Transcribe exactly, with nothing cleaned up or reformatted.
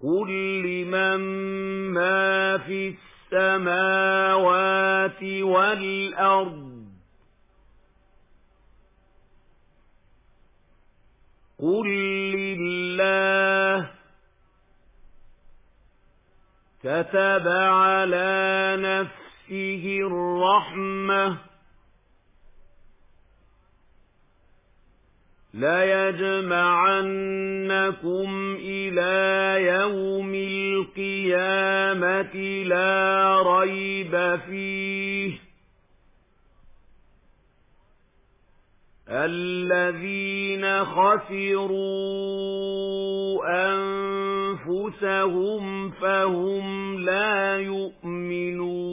قُل لِّمَن مَّا فِي السَّمَاوَاتِ وَالْأَرْضِ قُل لِّلَّهِ كَتَبَ عَلَى نَفْسِهِ الرَّحْمَةَ لَيَجْمَعَنَّكُمْ إِلَى يَوْمِ الْقِيَامَةِ لَا رَيْبَ فِيهِ الَّذِينَ خَسِرُوا أَنفُسَهُمْ فَهُمْ لَا يُؤْمِنُونَ